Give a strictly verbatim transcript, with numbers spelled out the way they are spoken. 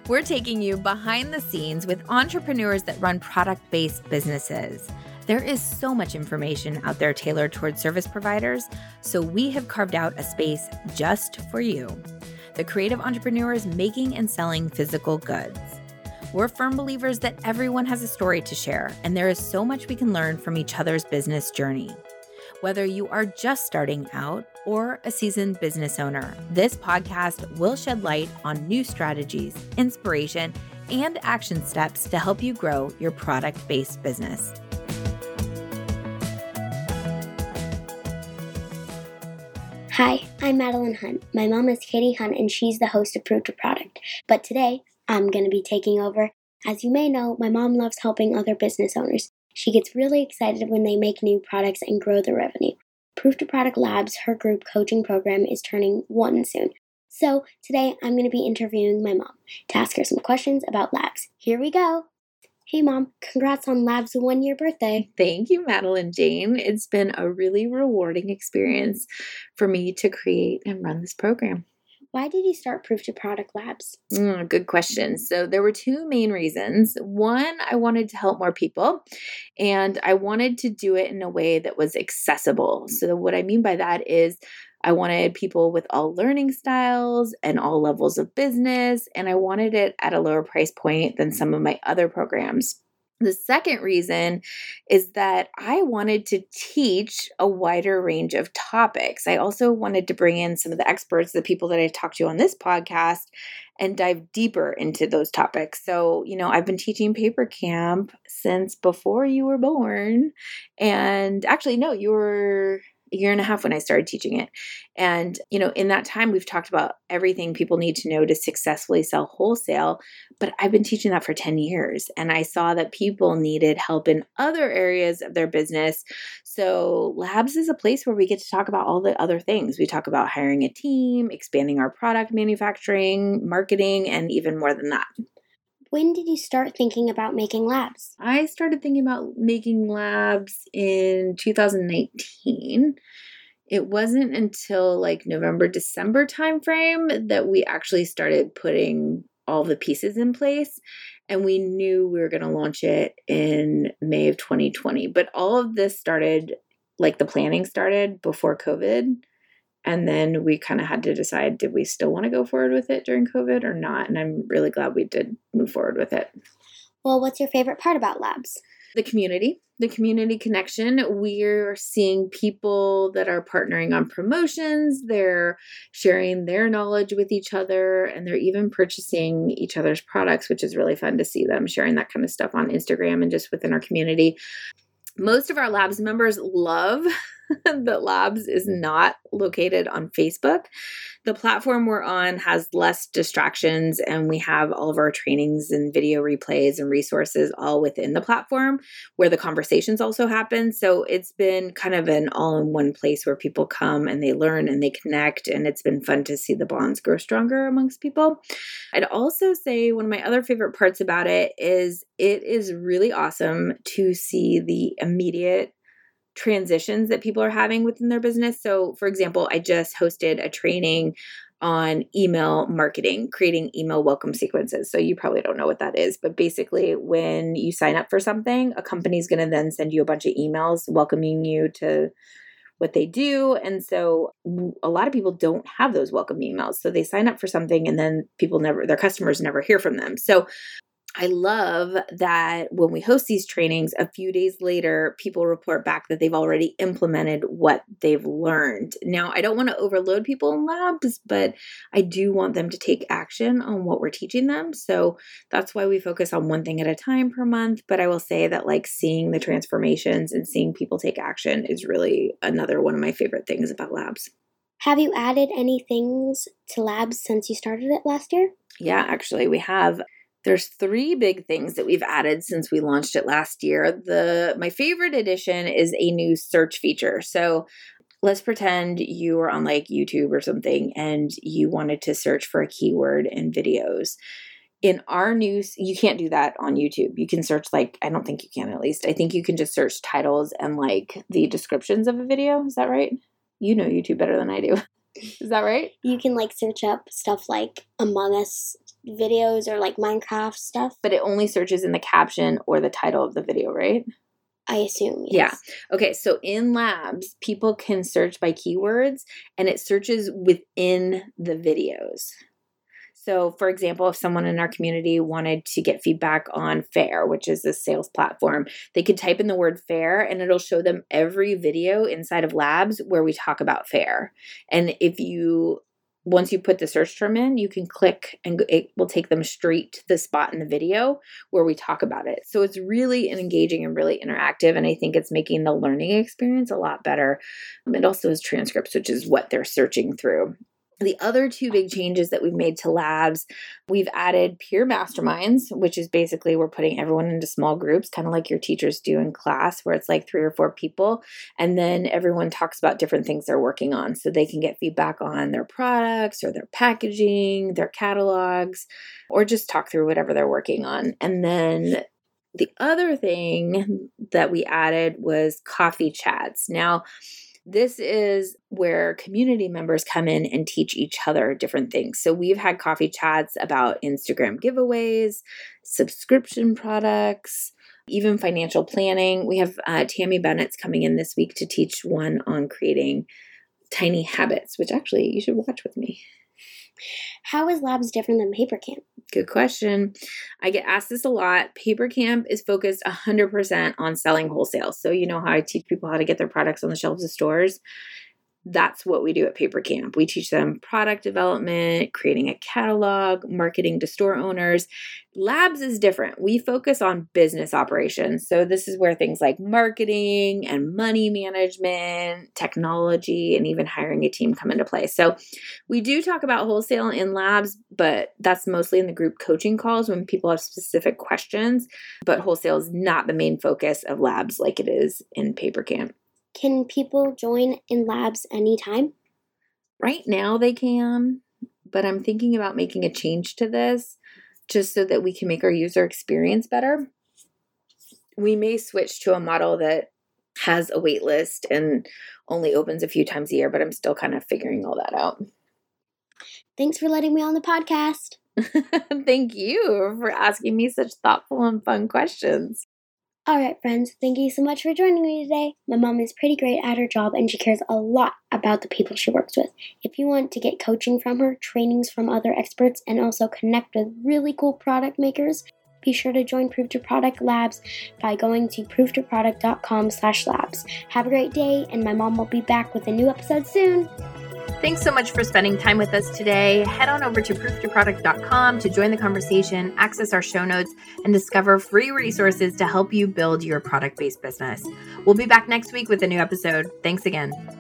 We're taking you behind the scenes with entrepreneurs that run product-based businesses. There is so much information out there tailored towards service providers, so we have carved out a space just for you, the creative entrepreneurs making and selling physical goods. We're firm believers that everyone has a story to share, and there is so much we can learn from each other's business journey. Whether you are just starting out or a seasoned business owner, this podcast will shed light on new strategies, inspiration, and action steps to help you grow your product-based business. Hi, I'm Madeline Hunt. My mom is Katie Hunt, and she's the host of Proof to Product. But today, I'm going to be taking over. As you may know, my mom loves helping other business owners. She gets really excited when they make new products and grow their revenue. Proof to Product Labs, her group coaching program, is turning one soon. So today I'm going to be interviewing my mom to ask her some questions about Labs. Here we go. Hey Mom, congrats on Labs' one-year birthday. Thank you, Madeline Jane. It's been a really rewarding experience for me to create and run this program. Why did you start Proof to Product Labs? Mm, good question. So there were two main reasons. One, I wanted to help more people, and I wanted to do it in a way that was accessible. So what I mean by that is I wanted people with all learning styles and all levels of business, and I wanted it at a lower price point than some of my other programs. The second reason is that I wanted to teach a wider range of topics. I also wanted to bring in some of the experts, the people that I talked to on this podcast, and dive deeper into those topics. So, you know, I've been teaching Paper Camp since before you were born. And actually, no, you were a year and a half when I started teaching it. And, you know, in that time, we've talked about everything people need to know to successfully sell wholesale, but I've been teaching that for ten years. And I saw that people needed help in other areas of their business. So Labs is a place where we get to talk about all the other things. We talk about hiring a team, expanding our product manufacturing, marketing, and even more than that. When did you start thinking about making Labs? I started thinking about making Labs in two thousand nineteen. It wasn't until like November, December timeframe that we actually started putting all the pieces in place. And we knew we were going to launch it in May of twenty twenty. But all of this started, like the planning started before COVID. And then we kind of had to decide, did we still want to go forward with it during COVID or not? And I'm really glad we did move forward with it. Well, what's your favorite part about Labs? The community, the community connection. We're seeing people that are partnering on promotions. They're sharing their knowledge with each other, and they're even purchasing each other's products, which is really fun to see them sharing that kind of stuff on Instagram and just within our community. Most of our Labs members love that Labs is not located on Facebook. The platform we're on has less distractions, and we have all of our trainings and video replays and resources all within the platform where the conversations also happen. So it's been kind of an all-in-one place where people come and they learn and they connect, and it's been fun to see the bonds grow stronger amongst people. I'd also say one of my other favorite parts about it is it is really awesome to see the immediate transitions that people are having within their business. So for example, I just hosted a training on email marketing, creating email welcome sequences. So you probably don't know what that is, but basically when you sign up for something, a company is going to then send you a bunch of emails welcoming you to what they do. And so a lot of people don't have those welcome emails. So they sign up for something and then people never, their customers never hear from them. So I love that when we host these trainings, a few days later, people report back that they've already implemented what they've learned. Now, I don't want to overload people in Labs, but I do want them to take action on what we're teaching them. So that's why we focus on one thing at a time per month. But I will say that like seeing the transformations and seeing people take action is really another one of my favorite things about Labs. Have you added any things to Labs since you started it last year? Yeah, actually, we have. There's three big things that we've added since we launched it last year. The my favorite addition is a new search feature. So let's pretend you were on like YouTube or something and you wanted to search for a keyword in videos. In our news, you can't do that on YouTube. You can search like, I don't think you can at least. I think you can just search titles and like the descriptions of a video. Is that right? You know YouTube better than I do. Is that right? You can like search up stuff like Among Us videos or like Minecraft stuff. But it only searches in the caption or the title of the video, right? I assume, yes. Yeah. Okay, so in Labs, people can search by keywords, and it searches within the videos. So, for example, if someone in our community wanted to get feedback on Fair, which is a sales platform, they could type in the word Fair, and it'll show them every video inside of Labs where we talk about Fair. And if you Once you put the search term in, you can click and it will take them straight to the spot in the video where we talk about it. So it's really engaging and really interactive. And I think it's making the learning experience a lot better. Um, it also has transcripts, which is what they're searching through. The other two big changes that we've made to Labs, we've added peer masterminds, which is basically we're putting everyone into small groups, kind of like your teachers do in class, where it's like three or four people. And then everyone talks about different things they're working on. So they can get feedback on their products or their packaging, their catalogs, or just talk through whatever they're working on. And then the other thing that we added was coffee chats. Now, this is where community members come in and teach each other different things. So we've had coffee chats about Instagram giveaways, subscription products, even financial planning. We have uh, Tammy Bennett's coming in this week to teach one on creating tiny habits, which actually you should watch with me. How is Labs different than PaperCamp? Good question. I get asked this a lot. PaperCamp is focused one hundred percent on selling wholesale. So you know how I teach people how to get their products on the shelves of stores? That's what we do at PaperCamp. We teach them product development, creating a catalog, marketing to store owners. Labs is different. We focus on business operations. So this is where things like marketing and money management, technology, and even hiring a team come into play. So we do talk about wholesale in Labs, but that's mostly in the group coaching calls when people have specific questions. But wholesale is not the main focus of Labs like it is in PaperCamp. Can people join in Labs anytime? Right now they can, but I'm thinking about making a change to this just so that we can make our user experience better. We may switch to a model that has a wait list and only opens a few times a year, but I'm still kind of figuring all that out. Thanks for letting me on the podcast. Thank you for asking me such thoughtful and fun questions. All right, friends, thank you so much for joining me today. My mom is pretty great at her job and she cares a lot about the people she works with. If you want to get coaching from her, trainings from other experts, and also connect with really cool product makers, be sure to join Proof to Product Labs by going to proof to product dot com slash labs. Have a great day, and my mom will be back with a new episode soon. Thanks so much for spending time with us today. Head on over to proof to product dot com to join the conversation, access our show notes, and discover free resources to help you build your product-based business. We'll be back next week with a new episode. Thanks again.